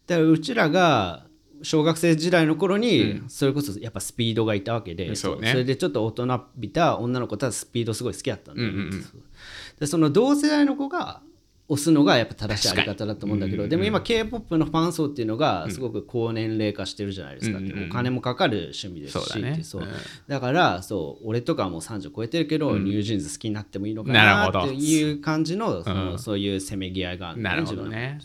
だからうちらが小学生時代の頃にそれこそやっぱスピードがいたわけで、 そうね、 それでちょっと大人びた女の子とはスピードすごい好きだったんだよね、でその同世代の子が押すのがやっぱ正しいあり方だと思うんだけど、でも今 K-POP のファン層っていうのがすごく高年齢化してるじゃないですか、お金もかかる趣味ですし、だからそう俺とかはもう30超えてるけど、ニュージーンズ好きになってもいいのかなっていう感じの、そういうせめぎ合いがある、 なるほどね。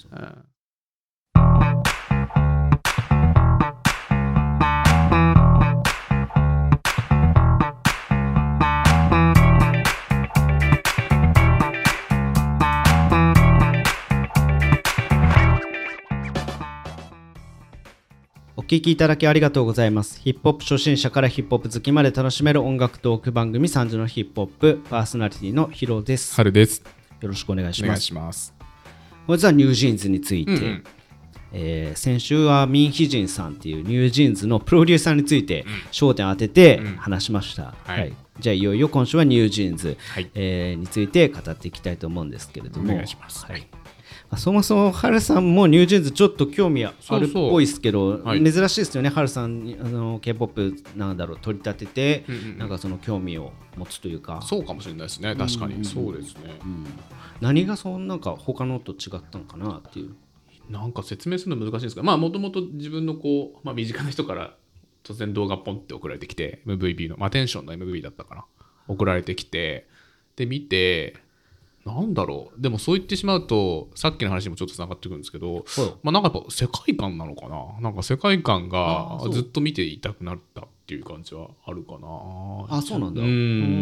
お聞きいただきありがとうございます。ヒップホップ初心者からヒップホップ好きまで楽しめる音楽トーク番組3時のヒップホップパーソナリティのヒロです。 春です。 よろしくお願いします。 お願いします。 まずはニュージーンズについて、先週はミン・ヒジンさんっていうニュージーンズのプロデューサーについて焦点を当てて話しました、じゃあいよいよ今週はニュージーンズ、について語っていきたいと思ういますけれども、 お願いします。 そもそもハルさんもニュージーンズちょっと興味あるっぽいですけど、珍しいですよね。ハルさんにK-POP なんだろう取り立てて、なんかその興味を持つというか。 そうかもしれないですね。確かにそうですね。 何がなんか他のと違ったのかなっていう。 なんか説明するの難しいんですが、もともと自分のこう、身近な人から突然動画ポンって送られてきて、MVB の、テンションの MV だったかな、送られてきて、で見て、なんだろう、でもそう言ってしまうとさっきの話にもちょっとつながってくるんですけど、なんかやっぱ世界観なのかな、なんか世界観がずっと見ていたくなったっていう感じはあるかな。 あ、そうなんだ。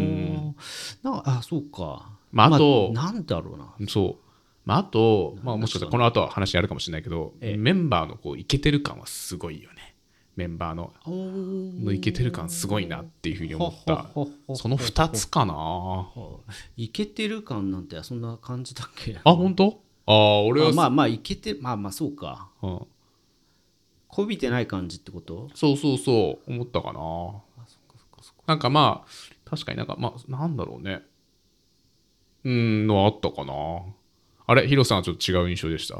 そうか。 あと、 なんだろうな。 そう。あと、もしかしたらこの後は話あるかもしれないけど、メンバーのこうイケてる感はすごいよね。メンバーのイケてる感すごいなっていうふうに思った。その2つかな。 イケてる感なんてそんな感じだっけ。 あ、本当？俺はイケてそうか。こびてない感じってこと？ そう思ったかな。なんか確かになんかなんだろうね。のあったかな。あれ、ヒロさんはちょっと違う印象でした？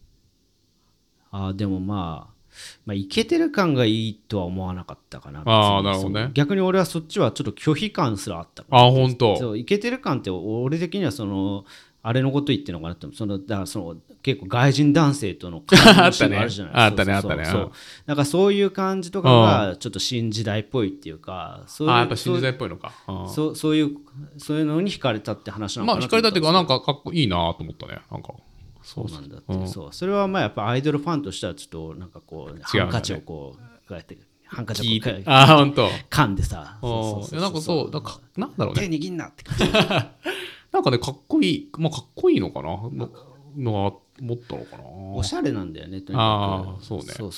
でもイケてる感がいいとは思わなかったかな。 なるほどね。 逆に俺はそっちはちょっと拒否感すらあった。 本当。 そう、イケてる感って俺的にはあれのこと言ってるのかなって、だから結構外人男性とのあったね。 あるじゃないですか。 あったね。 そう。なんかそういう感じとかがちょっと新時代っぽいっていうか、 やっぱ新時代っぽいのか。 そういうのに惹かれたって話なのかな。 惹かれたっていうか、なんかかっこいいなと思ったね。なんか。 そうなんだって、それはやっぱアイドルファンとしてはちょっとなんかこうハンカチをこうやってハンカチを本当噛んでさ、 なんかそうなんだろうね、 手握んなって感じなんかね、かっこいい、かっこいいのかなのは思ったのかな。 おしゃれなんだよね、とにかく。 そうね。 そう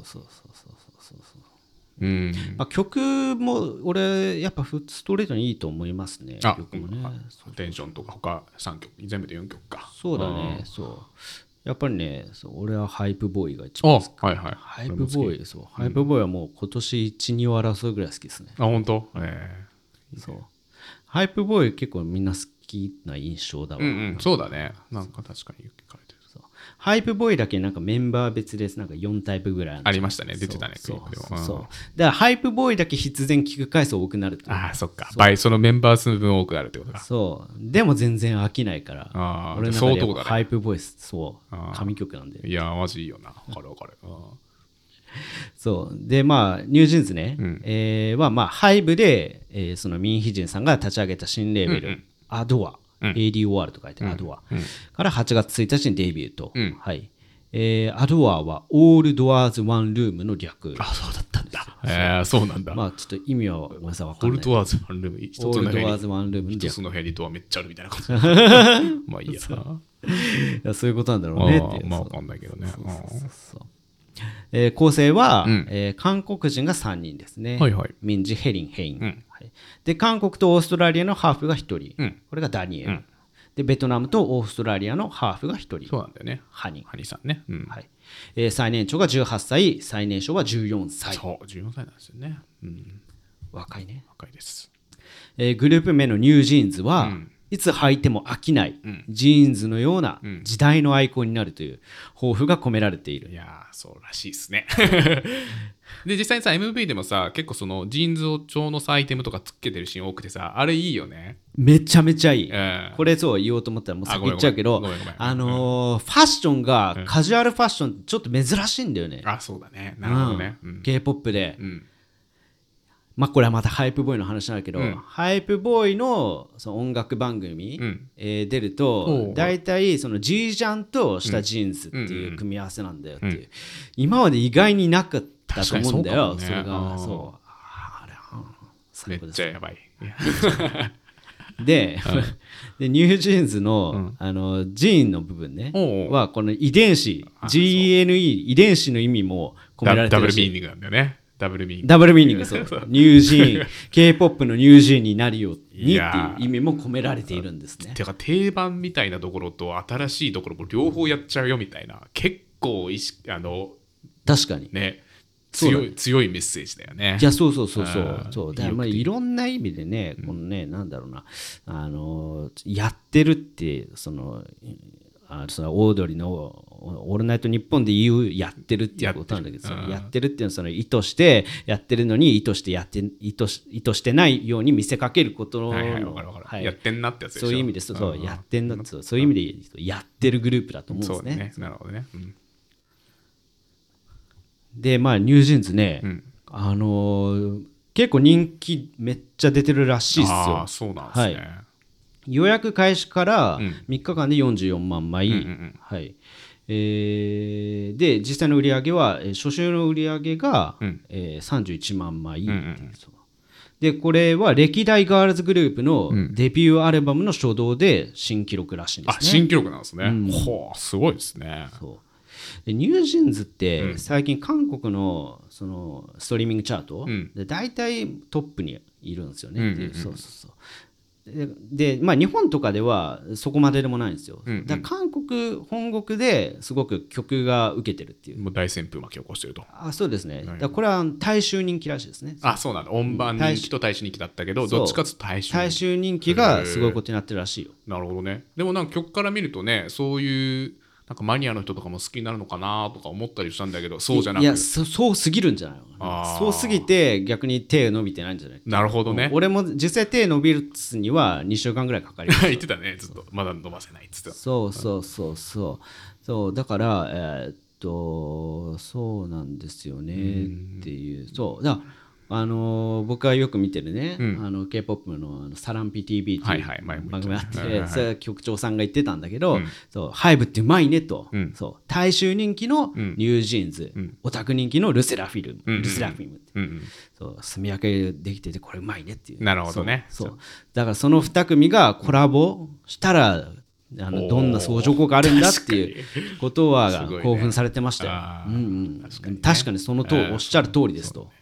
曲も俺やっぱストレートにいいと思いますね。曲もね、 テンションとか他3曲全部で4曲か。 そうだね。やっぱりね、そう俺はハイプボーイが一番好き。 はいはい。 ハイプボーイ、そう、ハイプボーイはもう今年1、2を争うぐらい好きですね。 あ、本当？ そう。ハイプボーイ結構みんな好きな印象だわ。 そうだね。なんか確かに聞かれてる。 ハイプボーイだけなんかメンバー別でなんか4タイプぐらいありましたね。出てたね。 そう。だからハイプボーイだけ必然聞く回数多くなる。 そっか。倍そのメンバー数分多くなるってことか。 そう。でも全然飽きないから。俺の中でハイプボーイ神曲なんで。 いやマジいいよな。わかる。 そうでニュージーンズね、はハイブで、そのミン・ヒジンさんが立ち上げた新レーベル、アドア、ADOR と書いてアドア、から8月1日にデビューと、アドアはオールドアーズワンルームの略。 そうだったんだ。そうなんだ。 ちょっと意味はごめんなさい、分かんない。 オールドアーズワンルーム、 オールドアーズワンルーム一つの部屋にドアめっちゃあるみたいなこと。いいやな。そういうことなんだろうねって。 分かんないけどね。 構成は、韓国人が3人ですね。ミンジ、ヘリン、ヘイン。で韓国とオーストラリアのハーフが1人、これがダニエル。でベトナムとオーストラリアのハーフが1人。 そうなんだよね。 ハニさんね。 最年長が18歳、最年少は14歳。 そう、14歳なんですよね。 若いね。 若いです。 グループ名のニュージーンズは、いいつ履いても飽きない、 うんジーンズのようなうん時代のアイコンになるという抱負が込められている。 いやーそうらしいですねで実際にさ MV でもさ結構そのジーンズを調のさアイテムとかつけてるシーン多くてさあれいいよね。 めちゃめちゃいい。 うんこれそう言おうと思ったらもう先言っちゃうけど、 ごめんごめんファッションがカジュアルファッションってちょっと珍しいんだよね。 あそうだねなるほどね。うん K-POP で。 うんまあこれはまたハイプボーイの話なんだけど、 うんハイプボーイのその音楽番組、 うん出るとおう大体その G ジャンとしたジーンズっていう組み合わせなんだよっていう、 うん今まで意外になかったと思うんだよ。 確かにそうかもねそれがうんそうあれめっ最高ですちゃやばい。 ででニュージーンズの,、 うんジーンの部分ねおうはこの遺伝子あそう GENE 遺伝子の意味も込められてダブるしルミーニングなんだよね。ダブルミーニング。 ダブルミーニングそうニュージーン K-POP のニュージーンになるようにっていういやー意味も込められているんですね。 てか定番みたいなところと新しいところも両方やっちゃうよみたいな結構確かにねそうだ強いメッセージだよね。 いやそうそうあーそうだからまあよくていろんな意味でね、このねなんだろうなやってるってそのオードリーのオールナイトニッポンで言うやってるっていうことなんだけど、やってるっていうのはその意図してやってるのに意図してないように見せかけることの、 はいはいわかるわかる、 はいやってんなってやつでしょ。 そういう意味ですそううんやってんだってそういう意味で言うとやってるグループだと思うんですね。 そうねなるほどね。うんでまあニュージーンズね、 うん結構人気めっちゃ出てるらしいですあよあ。そうなんですね。 はい予約開始からうん 3日間で44万枚、 うんうんうんはいで実際の売り上げは初週の売り上げが、 うん 31万枚、 うんうんそうでこれは歴代ガールズグループのデビューアルバムの初動で新記録らしいんですね。 あ新記録なんですね。 うんほうすごいですね。 そうでニュージーンズって最近韓国のそのストリーミングチャート、 うんで大体トップにいるんですよね、 うんうんうんっていうそうそうそうでまあ、日本とかではそこまででもないんですよ、 うんうんだから韓国本国ですごく曲が受けてるっていうもう大旋風巻き起こしてると。 あそうですね、 いだからこれは大衆人気らしいですね。 あそうなんだ。音版人気と大衆人気だったけどそうどっちかっていうと大衆人気。 大衆人気がすごいことになってるらしいよ。 なるほどね。でもなんか曲から見るとねそういうなんかマニアの人とかも好きになるのかなとか思ったりしたんだけどそうじゃなくいやそうすぎるんじゃないのかあーな。そうすぎて逆に手伸びてないんじゃない。 なるほどね。 俺も実際手伸びるには2週間ぐらいかかります言ってたねずっとまだ伸ばせないっつってた。 そうだからそうなんですよねっていうそうだ僕がよく見てるね、K-POP のサランピ TV ってはいいうはい前も言ってた番組があって、 はいはいはいそれは局長さんが言ってたんだけど、 うんそうハイブってうまいねと、 うんそう大衆人気のうんニュージーンズ、 うんオタク人気のルセラフィルム、 うんうんうんルセラフィムってうんうんそう住み分けできててこれうまいねっていうなるほどねそうだからその2組がコラボしたらおーどんな相乗効果あるんだっていうことはすごいね興奮されてましたよ。 あーうんうん確かにね確かにそのとおっしゃる通りですと。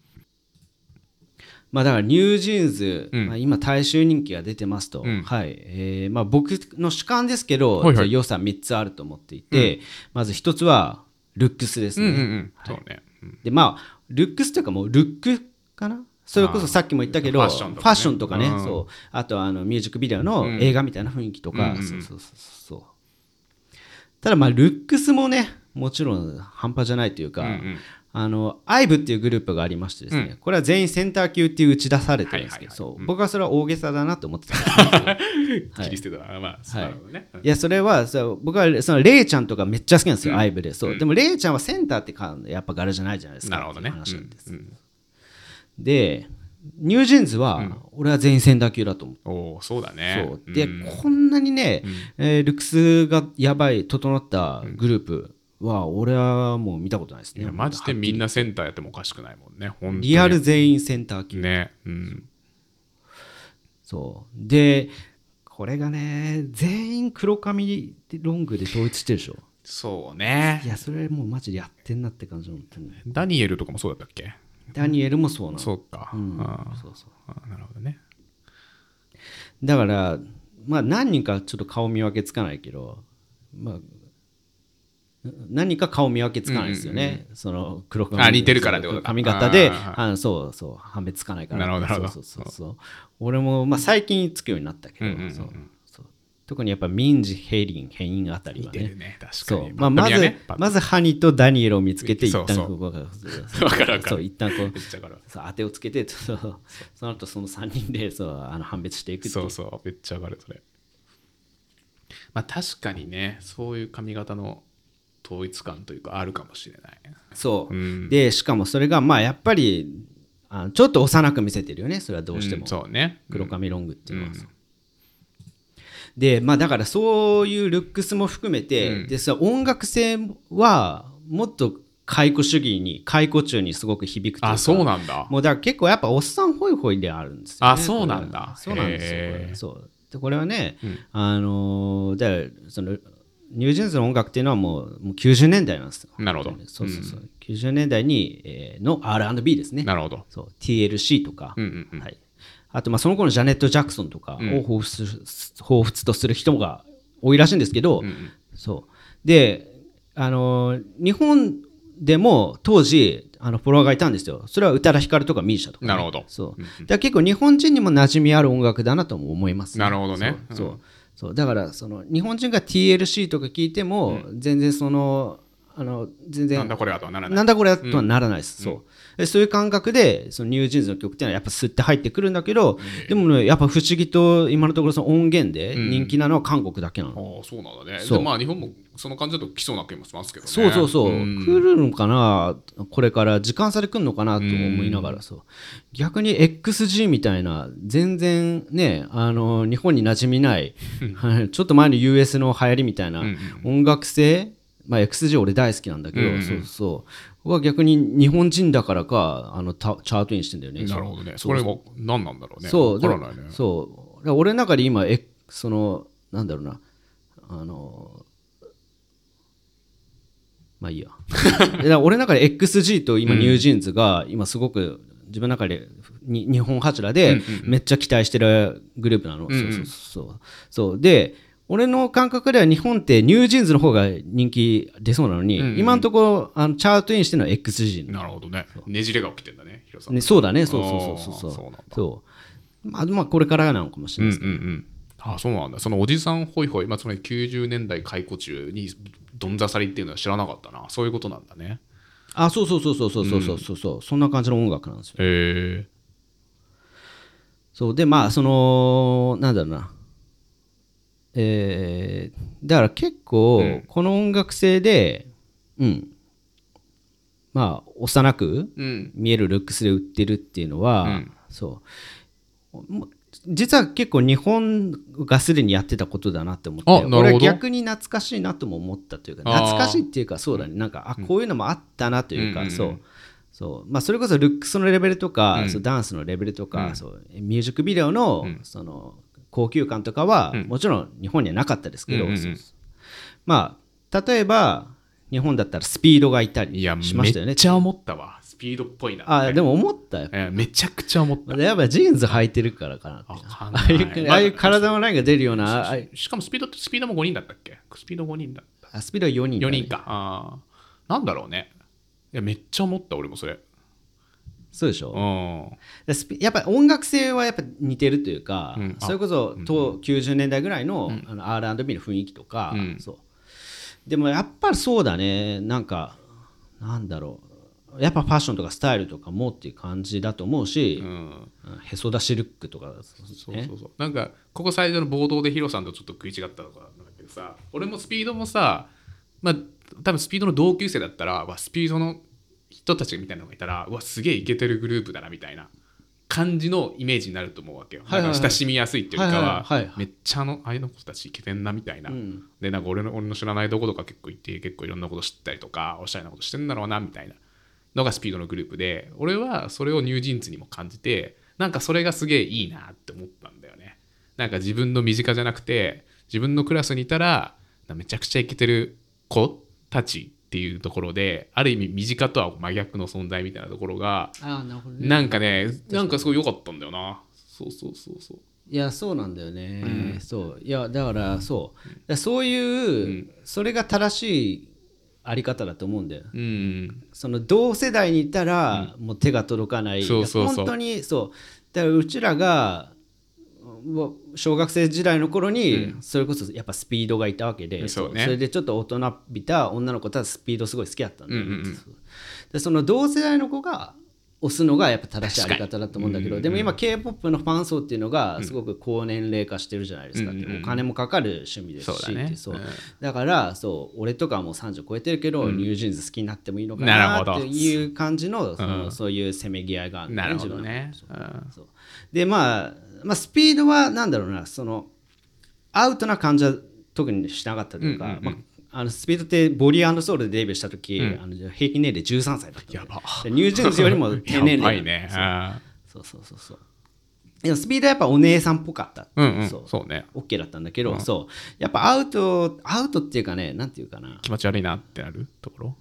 まあだからニュージーンズ、 うんまあ、今大衆人気が出てますと、 うんはいまあ、僕の主観ですけど、 はいはい良さ3つあると思っていて、まず1つはルックスですね。 うんうんうんそうね。うんでまあルックスというかもうルックかなそれこそさっきも言ったけどファッションとかねうんそうあとミュージックビデオの映画みたいな雰囲気とか、 うんそうただまあルックスもねもちろん半端じゃないというか、 うんアイブっていうグループがありましてですね、これは全員センター級っていう打ち出されてるんですけど、 はいはいはいそう僕はそれは大げさだなと思ってたんですよ切り捨てたらまあなるほどね。 いやそれは僕はそのレイちゃんとかめっちゃ好きなんですよ、 うんアイブでそう、でもレイちゃんはセンターってやっぱ柄じゃないじゃないですかなるほどね。 っていう話なんです、 うんでニュージーンズは、俺は全員センター級だと思う。 おおそうだね。 そうで、こんなにね、ルックスがやばい整ったグループは俺はもう見たことないですね。 いやマジでみんなセンターやってもおかしくないもんね。本当にリアル全員センター級。 ね。うんそうでこれがね全員黒髪ロングで統一してるでしょ。 そうねい。やそれもうマジでやってんなって感じの、 ダニエルとかもそうだったっけ？ ダニエルもそうなの。 そうか。 そうそうあなるほどね。 だからまあ何人かちょっと顔見分けつかないけどまあ何か顔見分けつかないですよね、その黒髪似てるからってことか、 髪型でそうそう判別つかないから。 なるほどそう俺も、まあ、最近つくようになったけど、そう特にやっぱミンジ、ヘイリン、ヘインあたりはね。 確かに。 まあ、まずハニーとダニエルを見つけて、一旦ここそう一旦こう当てをつけて、その後その3人で判別していくっていう。 そうめっちゃ上がるそれ。まあ確かにね、そういう髪型の統一感というかあるかもしれない。 そう、でしかもそれがまあやっぱりちょっと幼く見せてるよね、それはどうしても。 そうね。 黒髪ロングっていうのは。でまあだからそういうルックスも含めて、でさ音楽性はもっと解雇主義に解雇中にすごく響くというか。 そうなんだ。 もうだから結構やっぱおっさんホイホイであるんですよね。 そうなんだ。 そうなんですよ。そうでこれはね、だからそのニュージーンズの音楽っていうのはもう90年代なんですよ。 なるほど。 そう、90年代に、の R&B ですね。 なるほど。 そう TLC とか、はい、あとまあその頃のジャネット・ジャクソンとかを彷彿とする人が多いらしいんですけど、そうで日本でも当時フォロワーがいたんですよ。それは宇多田ヒカルとか MISIA とか、ね、 なるほど。 そうだ結構日本人にも馴染みある音楽だなとも思います、 ね、なるほどね。 そうだからその日本人が TLC とか聞いても、全然全然なんだこれはとはならない。 なんだこれはとはならないです。そういう感覚でそのニュージーンズの曲っていうのはやっぱ吸って入ってくるんだけど、でもねやっぱ不思議と今のところその音源で人気なのは韓国だけなの。 そうなんだね。でまあ日本もその感じだと来そうな気もしますけどね。 そう、来るのかな、これから時間差で来るのかなと思いながら、逆に XG みたいな全然ね日本に馴染みないちょっと前の US の流行りみたいな音楽性、まあ、XG 俺大好きなんだけど、僕は逆に日本人だからかチャートインしてんだよね。 なるほどね。それも何なんだろうね。 そう、 分からないね。 そう俺の中で今なんだろうなまあいいやだから俺の中で XG と今ニュージーンズが今すごく自分の中で日本柱でめっちゃ期待してるグループなの。そうで俺の感覚では日本ってニュージーンズの方が人気出そうなのに、今のところチャートインしてるのは XG。 なるほどね。ねじれが起きてんだね、ヒロさん。 ね、そうだね。そうまあこれからなのかもしれないですけど。 そうなんだ。そのおじさんホイホイ、つまり90年代解雇中にどんざさりっていうのは知らなかったな。そういうことなんだね。 そうそんな感じの音楽なんですよ。そうでまあなんだろうな。だから結構この音楽性で、まあ幼く見えるルックスで売ってるっていうのは、そう実は結構日本がすでにやってたことだなって思って、俺は逆に懐かしいなとも思ったというか、懐かしいっていうかそうだね、なんかこういうのもあったなというか、まあ、それこそルックスのレベルとか、ダンスのレベルとか、ミュージックビデオのその高級感とかはもちろん日本にはなかったですけど、まあ例えば日本だったらスピードがいたりしましたよね。 めっちゃ思ったわ。スピードっぽいな。 でも思ったよ。 めちゃくちゃ思った。 やっぱジーンズ履いてるからかなって。ああいう体のラインが出るような。 しかもスピードも5人だったっけ？スピード5人だった。 スピードは4人だ、 ね。4人か。なんだろうね。いやめっちゃ思った俺もそれ。 そうでしょ。やっぱり音楽性はやっぱ似てるというか、それこそ90年代ぐらいのR&B の雰囲気とか、でもやっぱりそうだね、なんかなんだろう、やっぱファッションとかスタイルとかもっていう感じだと思うし、へそ出しルックとか、 そうなんかここ最初の冒頭でヒロさんとちょっと食い違ったとかなんだけどさ、俺もスピードもさ、まあ多分スピードの同級生だったらスピードの人たちみたいなのがいたらすげえイケてるグループだなみたいな感じのイメージになると思うわけよ。親しみやすいっていうかはめっちゃああいうの子たちイケてんなみたいな、でなんか俺の知らないとことか結構行って結構いろんなこと知ったりとかおしゃれなことしてんだろうなみたいなのがスピードのグループで、俺はそれをニュージーンズにも感じて、なんかそれがすげえいいなって思ったんだよね。なんか自分の身近じゃなくて自分のクラスにいたらめちゃくちゃイケてる子たちっていうところで、ある意味身近とは真逆の存在みたいなところがなんかね、なんかすごい良かったんだよな。そういやそうなんだよね、そういやだからそういう、それが正しいあり方だと思うんだよ。 うん、 その同世代にいたらもう手が届かない、 そうそうそう本当にそうだからうちらが小学生時代の頃にそれこそやっぱスピードがいたわけで、 そうね、 それでちょっと大人びた女の子とはスピードすごい好きだったんだよ、でその同世代の子が押すのがやっぱ正しいあり方だと思うんだけど、でも今 K-POP のファン層っていうのがすごく高年齢化してるじゃないですか、お金もかかる趣味ですし、だからそう俺とかはもう30超えてるけど、ニュージーンズ好きになってもいいのかなっていう感じの、そういうせめぎ合いがあるんだよね、自分ね。でまあスピードはなんだろうな、そのアウトな感じは特にしなかったというか、スピードってボディ&ソウルでデビューした時、平均年齢13歳だった。 やば。 ニュージーンズよりも低年齢。 やばいね。 そう。でもスピードはやっぱお姉さんっぽかった。 そうね。 OK だったんだけど、そうやっぱアウトっていうかね、なんていうかな。 気持ち悪いなってなるところ。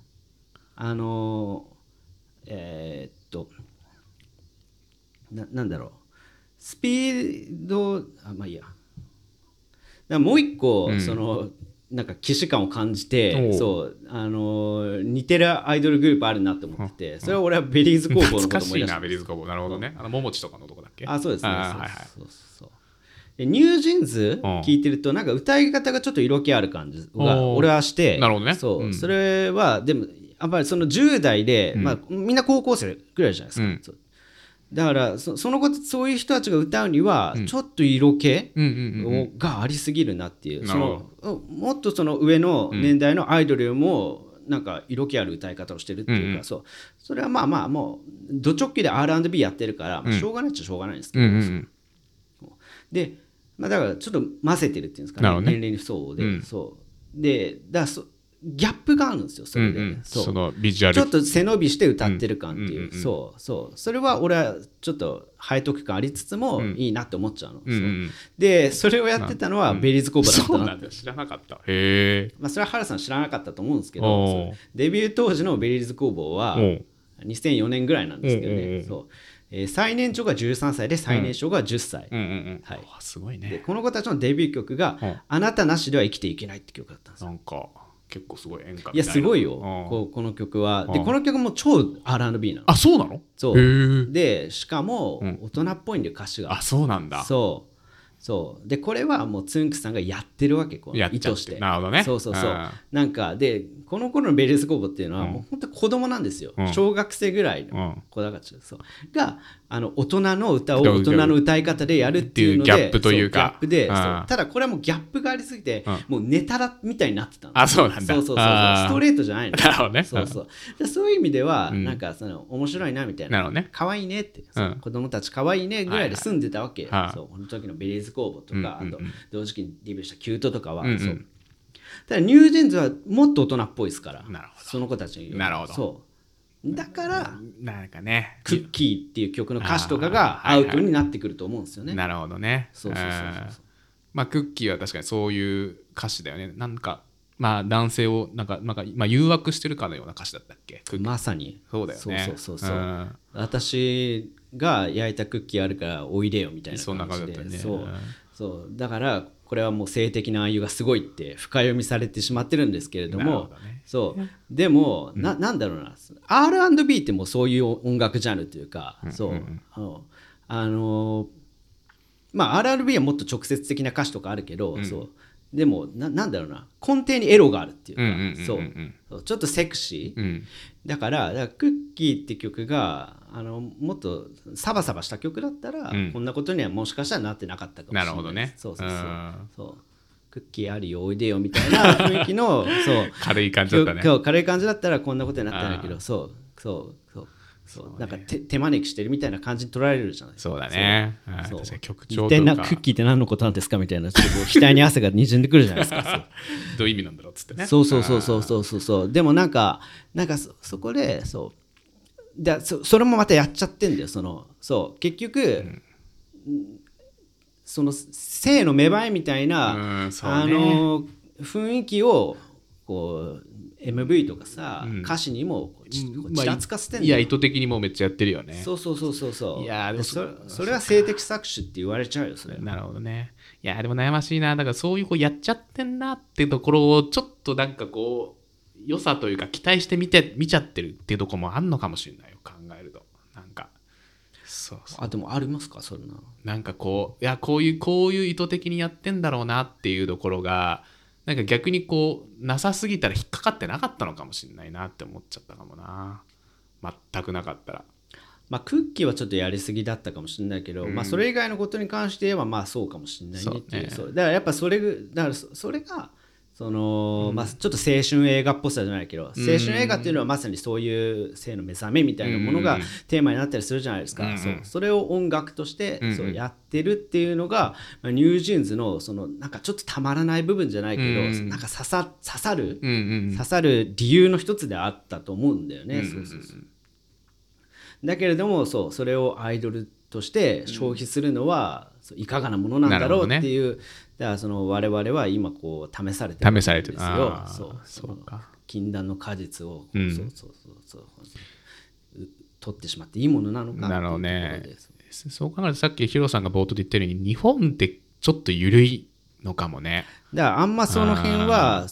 なんだろう。スピードまあいいや。もう一個、そのなんか既視感を感じて、そう似てるアイドルグループあるなって思ってて、それは俺はベリーズ工房のこと思い出した。 懐かしいな、ベリーズ工房。なるほどね。ももちとかのとこだっけ。 そうですね。そうでニュージーンズ聞いてるとなんか歌い方がちょっと色気ある感じが俺はして、 なるほどね。 それはでもやっぱりその10代で、みんな高校生ぐらいじゃないですか。だからそのことそういう人たちが歌うにはちょっと色気がありすぎるなっていう、もっとその上の年代のアイドルよりもなんか色気ある歌い方をしてるっていうか、それはまあもうド直球で R&B やってるから、しょうがないっちゃしょうがないんですけど、で、だからちょっと混ぜてるっていうんですかね、年齢にそうで、でだからギャップがあるんですよ、それで。 そのビジュアルちょっと背伸びして歌ってる感っていう、それは俺はちょっと背徳感ありつつもいいなって思っちゃうの。でそれをやってたのはベリーズ工房だったなって。 そうなんだ、知らなかった。へえ。 それは原さん知らなかったと思うんですけど、デビュー当時のベリーズ工房は2004年ぐらいなんですけどね、最年長が13歳で最年少が10歳。 すごいね。 でこの子たちのデビュー曲が「あなたなしでは生きていけない」って曲だったんですよ。 なんか結構すごい演歌みたいな。 いやすごいよ、この曲は。でこの曲も超 R&B なの。 あ、そうなの。 そうでしかも大人っぽいんで歌詞が。 あ、そうなんだ。 そうでこれはもうつんくさんがやってるわけ、意図して。 なるほどね。 そうなんかでこの頃のベリーズ工房っていうのはもう本当に子供なんですよ、小学生ぐらいの子だからが大人の歌を大人の歌い方でやるっていうので、 ギャップというか、 ギャップで、ただこれはもうギャップがありすぎて、もうネタだみたいになってたの。 あ、そうなんだ。 ストレートじゃないの。 なるほどね。 そういう意味ではなんか面白いなみたいな、可愛いねって、子供たち可愛いねぐらいで住んでたわけ。この時のベリーズ工房とか、あと同時期にデビューしたキュートとかは、ただニュージーンズはもっと大人っぽいですから、その子たちに。 なるほど。 だからなんかね、 クッキーっていう曲の歌詞とかがアウトになってくると思うんですよね。 なるほどね。まあクッキーは確かにそういう歌詞だよね。なんかまあ男性をなんか誘惑してるかのような歌詞だったっけ。 まさにそうだよね。 私が焼いたクッキーあるからおいでよみたいな感じで。そうだからこれはもう性的な愛がすごいって深読みされてしまってるんですけれども、でもなんだろうな、 R&B ってもうそういう音楽ジャンルというか、まあ R&B はもっと直接的な歌詞とかあるけど、でもなんだろうな、根底にエロがあるっていうか、ちょっとセクシー、だからクッキーって曲がもっとサバサバした曲だったら、こんなことにはもしかしたらなってなかったかもしれない。 なるほどね。 クッキーあるよおいでよみたいな雰囲気の軽い感じだったね。 軽い感じだったらこんなことになってないけど、なんか手招きしてるみたいな感じに取られるじゃないですか。 そうだね。確かに曲調とか。 クッキーって何のことなんですかみたいな、ちょっと額に汗がにじんでくるじゃないですか。 どういう意味なんだろうっつってね。 そうでもなんかそこでそれもまたやっちゃってんだよ。結局、その性の芽生えみたいな、雰囲気をこうMV とかさ、歌詞にもちらつかせてんだよ。 いや意図的にもうめっちゃやってるよね。 いやでもそれは性的搾取って言われちゃうよそれ。 なるほどね。いやでも悩ましいな。だからそういうやっちゃってんなってところをちょっとなんかこう良さというか期待して見ちゃってるっていうところもあんのかもしれないよ、考えると。なんかそうそうでもありますか、そんな。 なんかこういやこういう意図的にやってんだろうなっていうところがなんか逆にこうなさすぎたら引っかかってなかったのかもしれないなって思っちゃったかもな、全くなかったら。 クッキーはちょっとやりすぎだったかもしれないけど、それ以外のことに関して言えばそうかもしれないねっていう。そうだからやっぱそれがそのちょっと青春映画っぽさじゃないけど、青春映画っていうのはまさにそういう性の目覚めみたいなものがテーマになったりするじゃないですか。それを音楽としてそうやってるっていうのが、ニュージーンズのそのなんかちょっとたまらない部分じゃないけど、なんか刺さる理由の一つであったと思うんだよね。だけれどもそれをアイドルとして消費するのはいかがなものなんだろうっていう、だからその我々は今こう試されてるんですよ。そうか、禁断の果実を取ってしまっていいものなのかっていうところで。なるほどね。 そう考えるとさっきヒロさんが冒頭で言ったように日本ってちょっと緩いのかもね。 だからあんまその辺は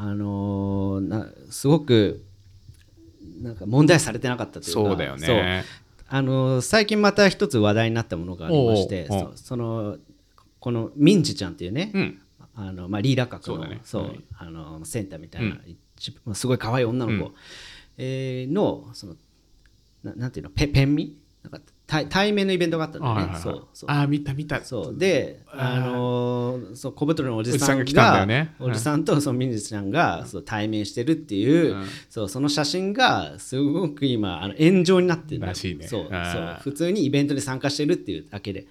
すごくなんか問題されてなかったというか。 そうだよね。 最近また一つ話題になったものがありまして、このミンジちゃんっていうね、リーダー格のセンターみたいな、すごい可愛い女の子のなんていうの、ペンミなんか対面のイベントがあったんだよね。 見た。 そうで小太りのおじさんがおじさんとそのミンジちゃんが対面してるっていう、その写真がすごく今炎上になってるらしいね。普通にイベントに参加してるっていうだけで、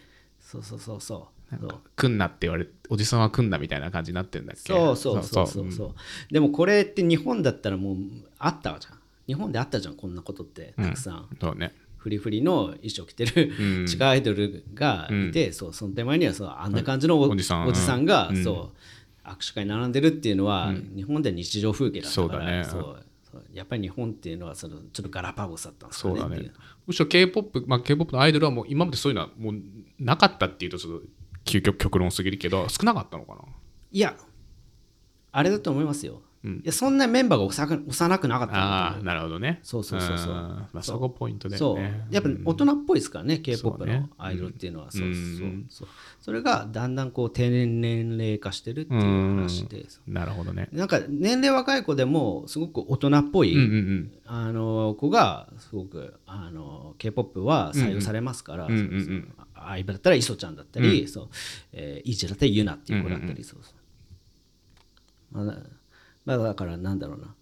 来んなって言われ、おじさんは来んなみたいな感じになってるんだっけ。 そうでもこれって日本だったらもうあったじゃん。日本であったじゃん、こんなことってたくさん。 そうね。 フリフリの衣装着てる地下アイドルがいて、その手前にはあんな感じのおじさんが握手会に並んでるっていうのは、日本では日常風景だったから、やっぱり日本っていうのはちょっとガラパゴスだったんですよね。 むしろ K-POP、K-POP のアイドルはもう今までそういうのはもうなかったっていうとちょっと究極極論すぎるけど、少なかったのかな。 いやあれだと思いますよ。いやそんなメンバーが幼くなかった。 なるほどね。 そこポイントだよね。 やっぱ大人っぽいですからね、K-POP のアイドルっていうのは。それがだんだんこう低年齢化してるっていう話で。 なるほどね。 なんか年齢若い子でもすごく大人っぽい子がすごくK-POP は採用されますから、相葉だったらイソちゃんだったり、イチだったりユナっていう子だったり、だからなんだろうな、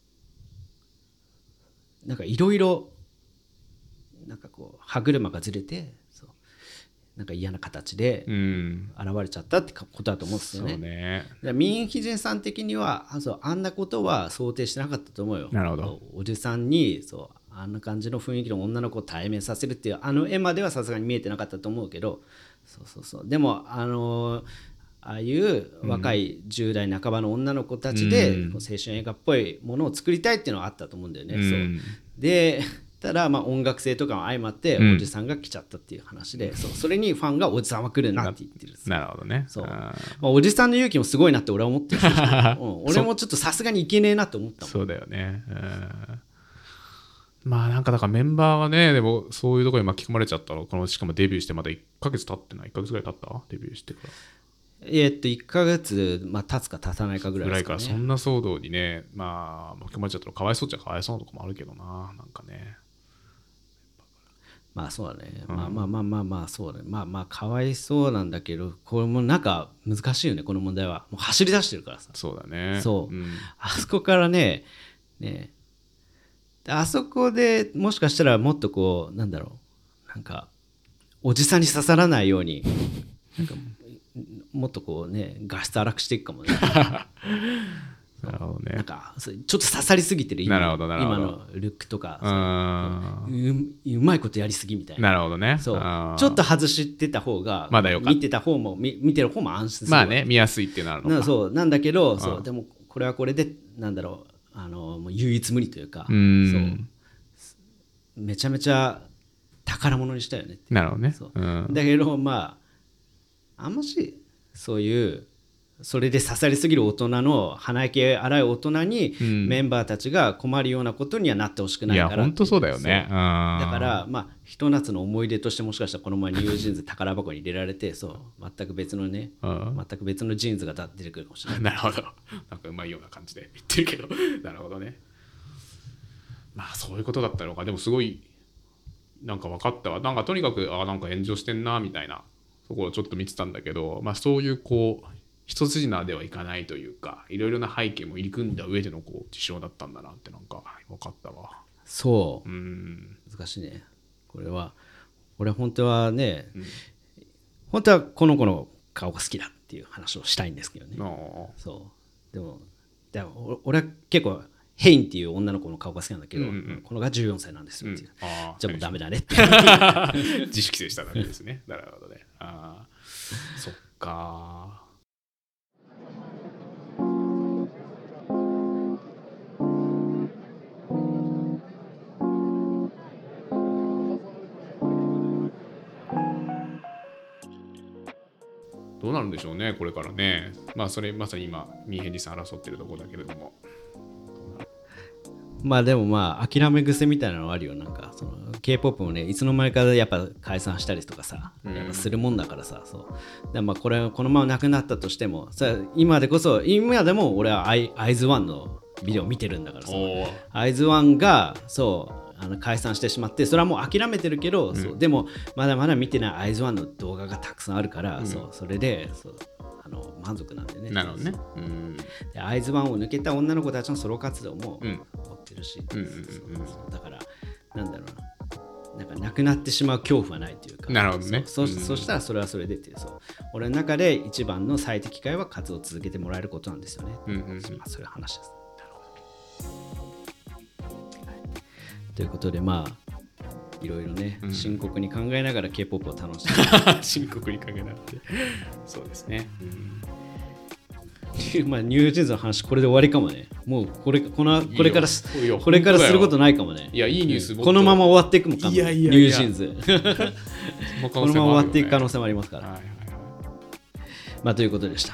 なんかいろいろなんかこう歯車がずれてなんか嫌な形で現れちゃったってことだと思うんですよね。ミンヒジンさん的にはあんなことは想定してなかったと思うよ。 なるほど。 おじさんにあんな感じの雰囲気の女の子を対面させるっていう絵まではさすがに見えてなかったと思うけど、でもああいう若い10代半ばの女の子たちで青春映画っぽいものを作りたいっていうのはあったと思うんだよね。でただ音楽性とかも相まっておじさんが来ちゃったっていう話で、それにファンがおじさんは来るなって言ってる。 なるほどね。 おじさんの勇気もすごいなって俺は思ってるし俺もちょっとさすがにいけねえなって思ったもん。 そうだよね。なんかだからメンバーがね、でもそういうところに巻き込まれちゃったの。しかもデビューしてまだ1ヶ月経ってない、1ヶ月ぐらい経ったデビューしてから。 1ヶ月、経つか経たないかぐらいですかね。 そんな騒動にね、巻き込まれちゃったらかわいそうっちゃかわいそうなとこもあるけどな、なんかね。 そうだね。そうだね。かわいそうなんだけど、これもなんか難しいよね、この問題は。もう走り出してるからさ。 そうだね。 あそこからね、あそこでもしかしたらもっとこう、なんだろう、なんか、おじさんに刺さらないように、なんかもっとこうね、画質荒くしていくかもね。 なるほどね。 なんかちょっと刺さりすぎてる今のルックとかうまいことやりすぎみたいな。 なるほどね。 ちょっと外してた方がまだよかった。 見てる方も安心する。 見やすいっていうのあるのか。 そうなんだけど、でもこれはこれでなんだろう、もう唯一無二というか、めちゃめちゃ宝物にしたよねって。 なるほどね。 だけどあんましそういうそれで刺さりすぎる大人の鼻息荒い大人にメンバーたちが困るようなことにはなってほしくないから、 いや本当そうだよね。 だからまあひと夏の思い出としてもしかしたらこの前ニュージーンズ宝箱に入れられてそう全く別のね全く別のジーンズが出てくるかもしれない。 なるほど。なんかうまいような感じで言ってるけどなるほどね。まあそういうことだったのか。でもすごいなんか分かったわ。なんかとにかくなんか炎上してんなみたいなところをちょっと見てたんだけど、まあそういうこう一筋縄ではいかないというか、いろいろな背景も入り組んだ上でのこう事象だったんだなってなんか分かったわ。 そう、 難しいねこれは。俺本当はね、本当はこの子の顔が好きだっていう話をしたいんですけどね。そうでも俺は結構ヘインっていう女の子の顔が好きなんだけど、このが14歳なんですよっていう、じゃあもうダメだねって自主規制したわけですね。なるほどね。そっか。どうなるんでしょうねこれからね。まあそれまさに今ミーヘンリさん争ってるところだけれども、 まあでもまあ諦め癖みたいなのあるよ。なんかその K-POP もねいつの間にかやっぱ解散したりとかさ、やっぱするもんだからさ。そうでまあこのままなくなったとしてもさ、今でも俺はアイズワンのビデオ見てるんだからさ。アイズワンがそう解散してしまって、それはもう諦めてるけど、そうでもまだまだ見てないアイズワンの動画がたくさんあるから、それで満足なんでね。 なるほどね。 でアイズワンを抜けた女の子たちのソロ活動も追ってるし、だからなんだろうな、なんかなくなってしまう恐怖はないというか。 なるほどね。 そしたらそれはそれでっていう、俺の中で一番の最適解は活動を続けてもらえることなんですよね。そういう話です。ということでまあいろいろね、深刻に考えながら K-POP を楽しんで深刻に考えながらそうですね。 まあニュージーンズの話これで終わりかもね。もうこれからすることないかもね。 いやいいニュースこのまま終わっていくもかも。 ニュージーンズこのまま終わっていく可能性もありますから。まあということでした。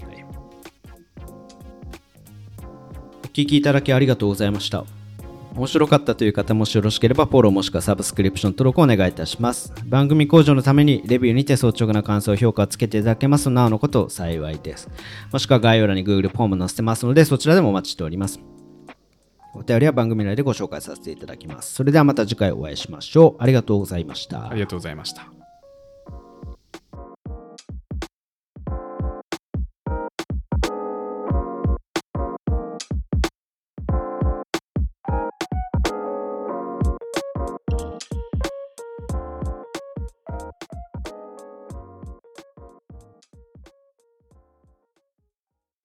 お聞きいただきありがとうございました。面白かったという方、もしよろしければフォローもしくはサブスクリプション登録をお願いいたします。番組向上のためにレビューにて率直な感想、評価をつけていただけますとなおのこと幸いです。もしくは概要欄に Google フォーム載せてますので、そちらでもお待ちしております。お便りは番組内でご紹介させていただきます。それではまた次回お会いしましょう。ありがとうございました。 ありがとうございました。